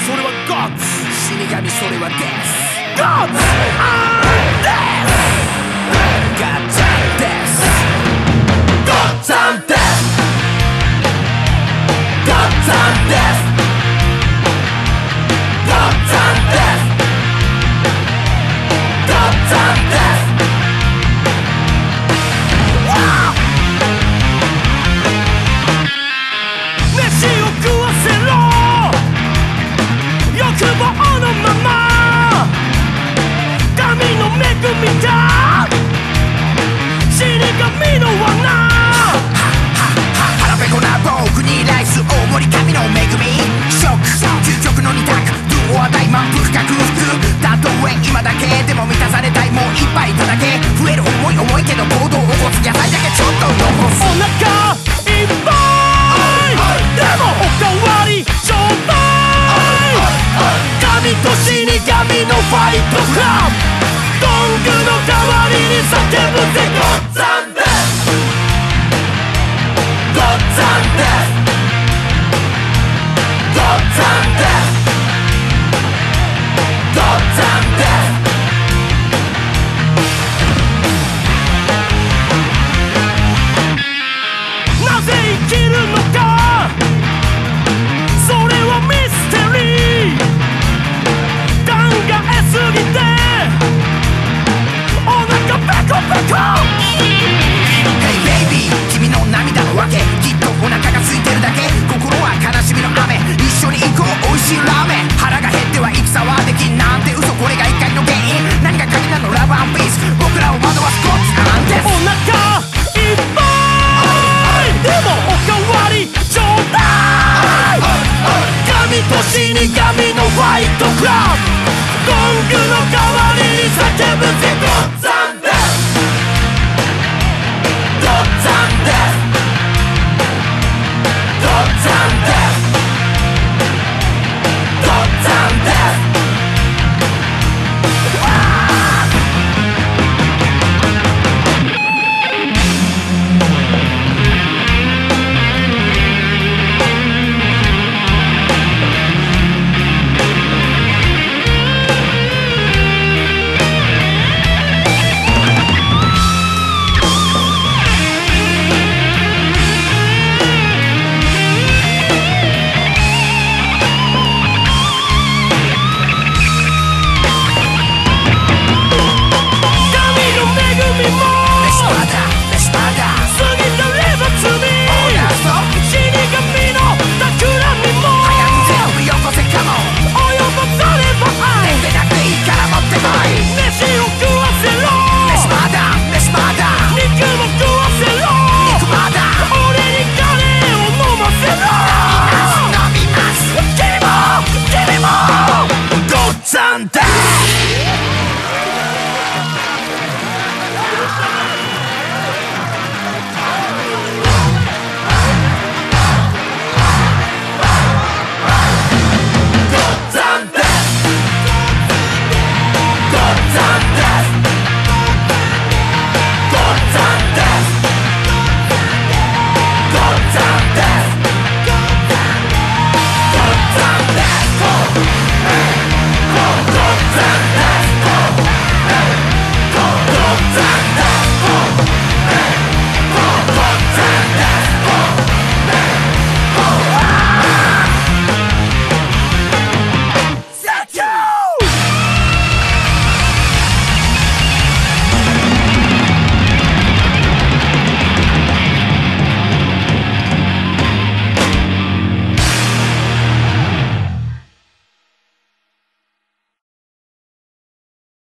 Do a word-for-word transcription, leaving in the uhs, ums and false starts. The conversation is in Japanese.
それはゴッツ、 死神それはデス。 ゴッツアンデス、 ガッツアンデス、 ゴッツアンデス、ゴッツアンデス、ゴッツアンデス、ゴッツアンデス。飯を食わせろ、欲望のまま、神の恵みだ、死神の罠。 腹ペコな僕にライス大盛り神の恵み、ショック究極の二択、ドゥオア大満腹克服、たとえ今だけでも満たされたい、もう一杯いただけ、増える重い重いけど行動を起こす野菜だけちょっと残す。 お腹いっぱいでもおかわりちょうだい、神と死神のファイトクラブ、ゴングの代わりに叫ぶぜ、ゴッツアンデス、ゴッツアンデス、ゴッツアンデス、ゴッツアンデス。なぜ生きるのか、それはミステリー、考えすぎてお腹ペコペコ。 Hey baby 君の涙のわけ、きっとお腹が空いてるだけ、心は悲しみの雨、一緒に行こう美味しいラーメン、腹が減っては戦はできんなんて嘘、これが怒りの原因、何が鍵なのラブ&ピース、僕らを惑わすゴッツアンデス。 お腹いっぱいでもおかわりちょうだい、神と死神のファイトクラブ、ゴングの代わりに叫ぶぜ、